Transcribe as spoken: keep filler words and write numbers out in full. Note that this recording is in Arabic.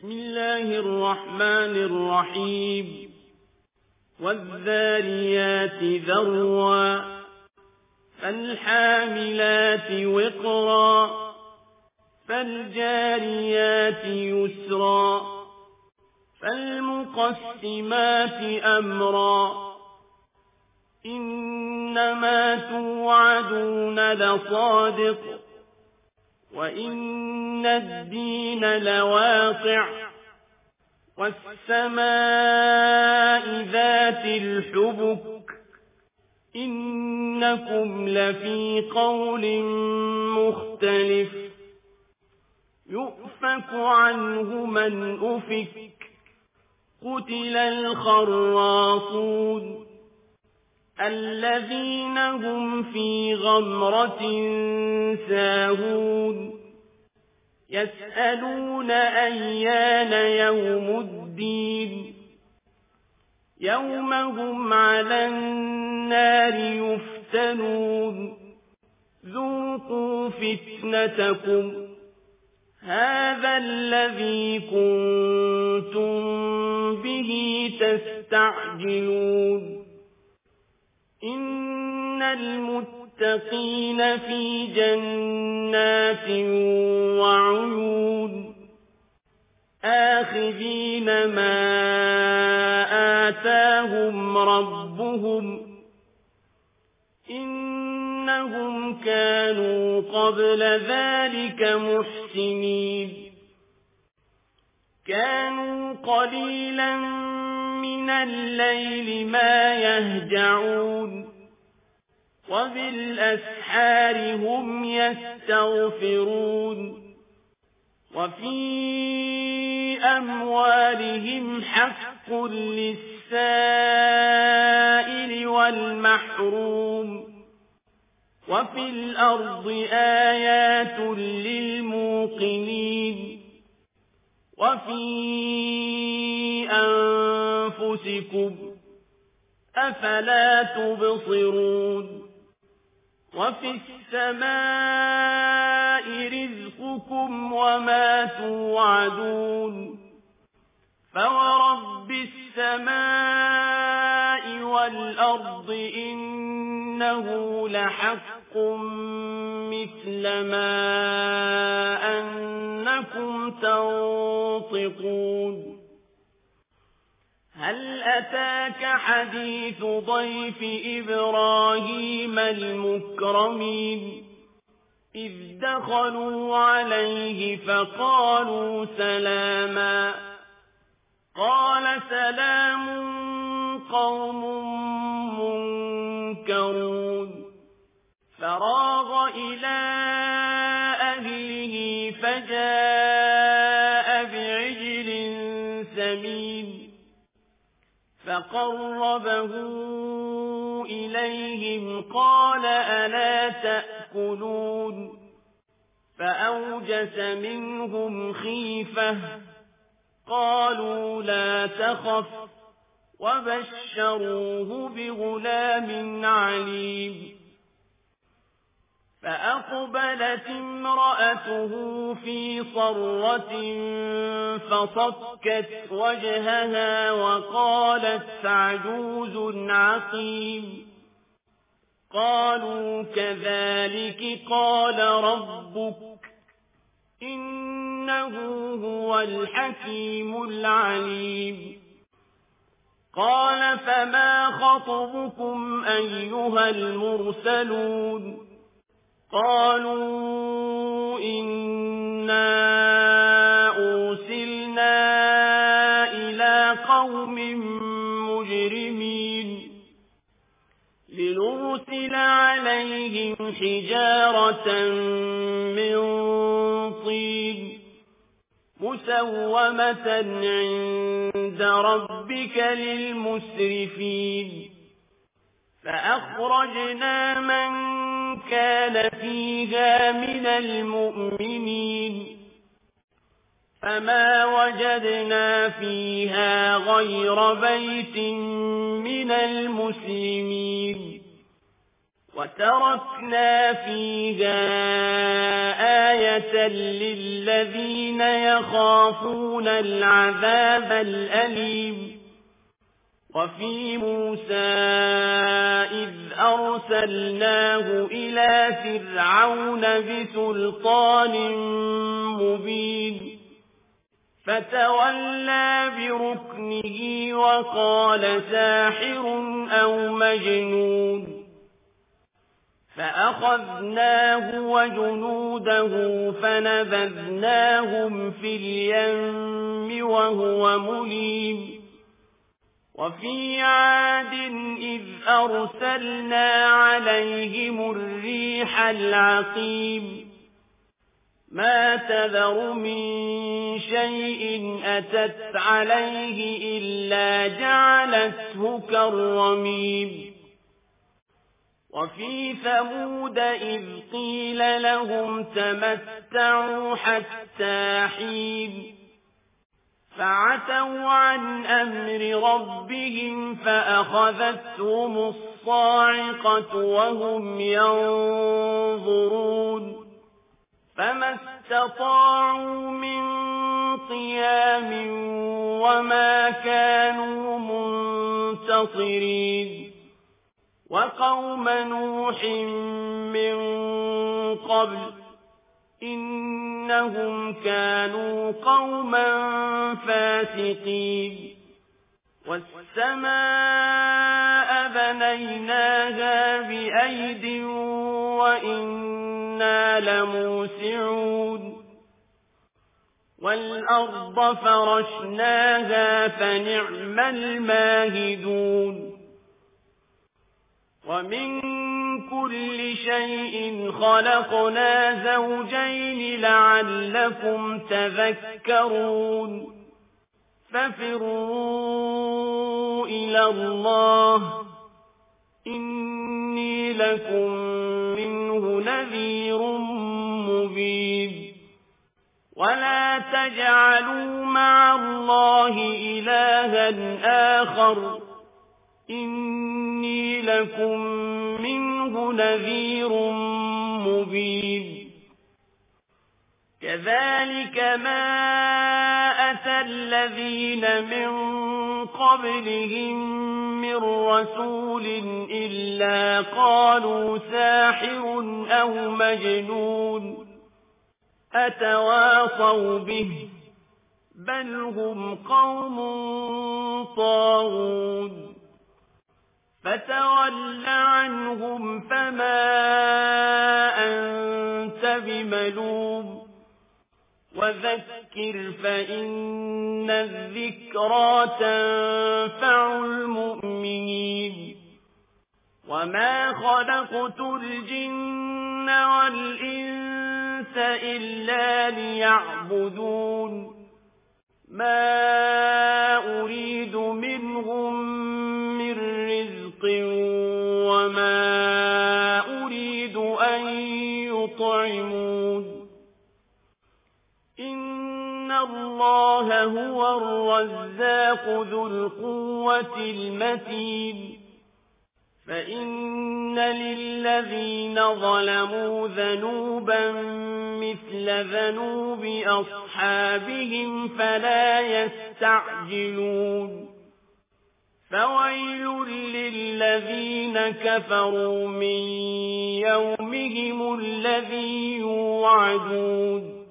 بسم الله الرحمن الرحيم والذاريات ذروا فالحاملات وقرا فالجاريات يسرا فالمقسمات أمرا إنما توعدون لصادق وإن الدين لواقع والسماء ذات الحبك إنكم لفي قول مختلف يؤفك عنه من أفك قتل الخراصون الذين هم في غمرة ساهون يسألون أيان يوم الدين يوم هم على النار يفتنون ذوقوا فتنتكم هذا الذي كنتم به تستعجلون إن المتقين في جنات وعيون آخذين ما آتاهم ربهم إنهم كانوا قبل ذلك محسنين كانوا قليلا من الليل ما يهجعون وبالأسحار هم يستغفرون وفي أموالهم حق للسائل والمحروم وفي الأرض آيات للموقنين وفي أنفسكم أفلا تبصرون وفي السماء رزقكم وما توعدون فورب السماء والأرض إنه لحق مثل ما أنكم تنطقون هل أتاك حديث ضيف إبراهيم المكرمين إذ دخلوا عليه فقالوا سلاما قال سلام قوم منكرون فراغ إلى أهله فجاء بعجل سمين فقربه إليهم قال ألا تأكلون فأوجس منهم خيفة قالوا لا تخف وبشروه بغلام عليم فأقبلت امرأته في صرة فصكت وجهها وقالت عجوز عقيم قالوا كذلك قال ربك إنه هو الحكيم العليم قال فما خطبكم أيها المرسلون قالوا إنا أرسلنا إلى قوم مجرمين لنرسل عليهم حجارة من طين مسومة عند ربك للمسرفين فأخرجنا من كان فيها من المؤمنين فما وجدنا فيها غير بيت من المسلمين وتركنا فيها آية للذين يخافون العذاب الأليم وفي موسى إذ أرسلناه إلى فرعون بسلطان مبين فتولى بركنه وقال ساحر أو مجنون فأخذناه وجنوده فنبذناهم في اليم وهو مليم وفي عاد إذ أرسلنا عليهم الريح العقيم ما تذر من شيء أتت عليه إلا جعلته كالرميم وفي ثمود إذ قيل لهم تمتعوا حتى حين فعتوا عن أمر ربهم فأخذتهم الصاعقة وهم ينظرون فما استطاعوا من قيام وما كانوا منتصرين وقوم نوح من قبل إنهم كانوا قوما فاسقين والسماء بنيناها بأيد وإنا لموسعون والأرض فرشناها فنعم الماهدون ومن كل شيء خلقنا زوجين لعلكم تذكرون ففروا إلى الله إني لكم منه نذير مبين ولا تجعلوا مع الله إلها آخر إني لكم منه نذير مبين كذلك ما أتى الذين من قبلهم من رسول إلا قالوا ساحر أو مجنون أتواصوا به بل هم قوم طاغون فتول عنهم فما أنت بملوم وذكر فإن الذكرى تنفع المؤمنين وما خلقت الجن والإنس إلا ليعبدون ما أريد منهم من رزق وما أريد أن يطعمون إن الله هو الرزاق ذو القوة المتين فإن للذين ظلموا ذنوبا مثل ذنوب أصحابهم فلا يستعجلون فويل للذين كفروا من يومهم الذي يوعدون